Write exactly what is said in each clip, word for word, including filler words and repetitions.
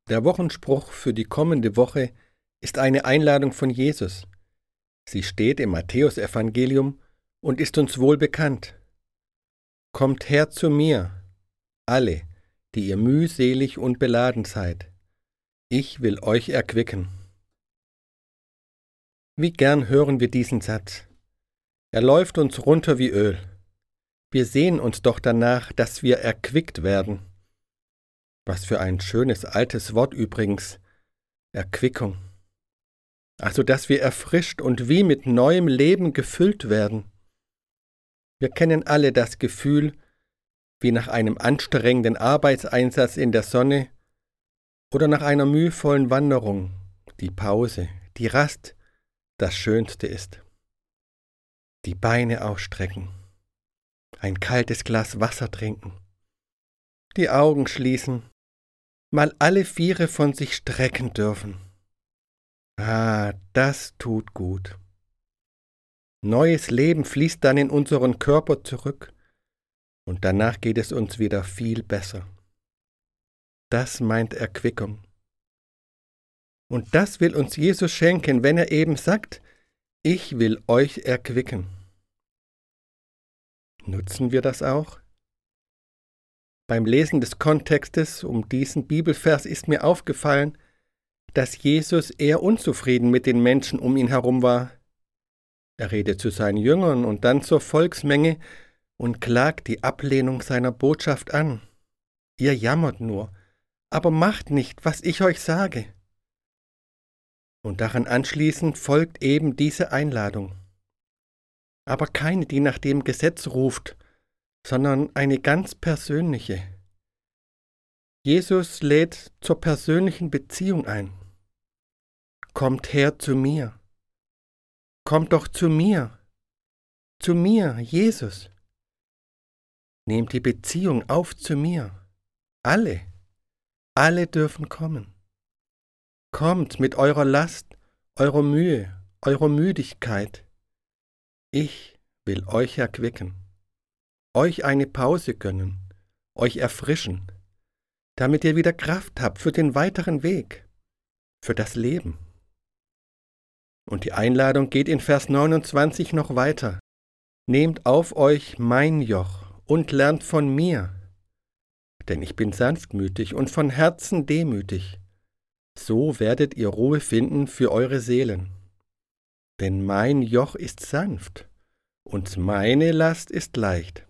Der Wochenspruch für die kommende Woche ist eine Einladung von Jesus. Sie steht im Matthäusevangelium und ist uns wohl bekannt. Kommt her zu mir, alle, die ihr mühselig und beladen seid. Ich will euch erquicken. Wie gern hören wir diesen Satz. Er läuft uns runter wie Öl. Wir sehen uns doch danach, dass wir erquickt werden. Was für ein schönes altes Wort übrigens, Erquickung. Also, dass wir erfrischt und wie mit neuem Leben gefüllt werden. Wir kennen alle das Gefühl, wie nach einem anstrengenden Arbeitseinsatz in der Sonne oder nach einer mühevollen Wanderung, die Pause, die Rast, das Schönste ist. Die Beine ausstrecken, ein kaltes Glas Wasser trinken, die Augen schließen, mal alle Viere von sich strecken dürfen. Ah, das tut gut. Neues Leben fließt dann in unseren Körper zurück und danach geht es uns wieder viel besser. Das meint Erquickung. Und das will uns Jesus schenken, wenn er eben sagt, ich will euch erquicken. Nutzen wir das auch? Beim Lesen des Kontextes um diesen Bibelvers ist mir aufgefallen, dass Jesus eher unzufrieden mit den Menschen um ihn herum war. Er redet zu seinen Jüngern und dann zur Volksmenge und klagt die Ablehnung seiner Botschaft an. Ihr jammert nur, aber macht nicht, was ich euch sage. Und daran anschließend folgt eben diese Einladung. Aber keine, die nach dem Gesetz ruft, sondern eine ganz persönliche. Jesus lädt zur persönlichen Beziehung ein. Kommt her zu mir. Kommt doch zu mir. Zu mir, Jesus. Nehmt die Beziehung auf zu mir. Alle. Alle dürfen kommen. Kommt mit eurer Last, eurer Mühe, eurer Müdigkeit. Ich will euch erquicken, euch eine Pause gönnen, euch erfrischen, damit ihr wieder Kraft habt für den weiteren Weg, für das Leben. Und die Einladung geht in Vers neunundzwanzig noch weiter. Nehmt auf euch mein Joch und lernt von mir, denn ich bin sanftmütig und von Herzen demütig. So werdet ihr Ruhe finden für eure Seelen. Denn mein Joch ist sanft und meine Last ist leicht.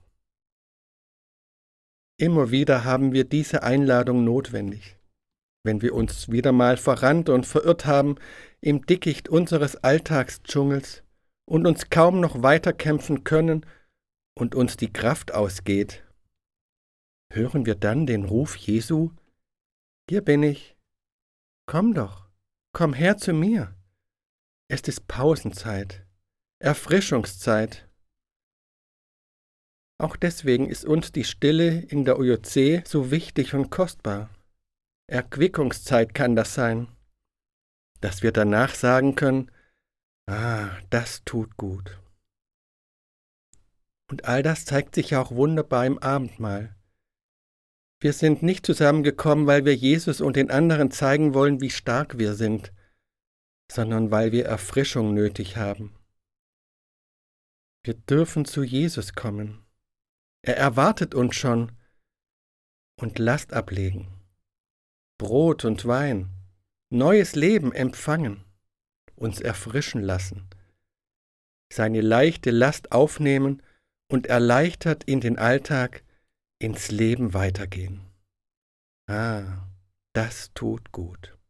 Immer wieder haben wir diese Einladung notwendig, wenn wir uns wieder mal verrannt und verirrt haben im Dickicht unseres Alltagsdschungels und uns kaum noch weiterkämpfen können und uns die Kraft ausgeht. Hören wir dann den Ruf Jesu: Hier bin ich, komm doch, komm her zu mir. Es ist Pausenzeit, Erfrischungszeit. Auch deswegen ist uns die Stille in der O J C so wichtig und kostbar. Erquickungszeit kann das sein, dass wir danach sagen können, ah, das tut gut. Und all das zeigt sich auch wunderbar im Abendmahl. Wir sind nicht zusammengekommen, weil wir Jesus und den anderen zeigen wollen, wie stark wir sind, sondern weil wir Erfrischung nötig haben. Wir dürfen zu Jesus kommen. Er erwartet uns schon und Last ablegen. Brot und Wein, neues Leben empfangen, uns erfrischen lassen, seine leichte Last aufnehmen und erleichtert in den Alltag, ins Leben weitergehen. Ah, das tut gut.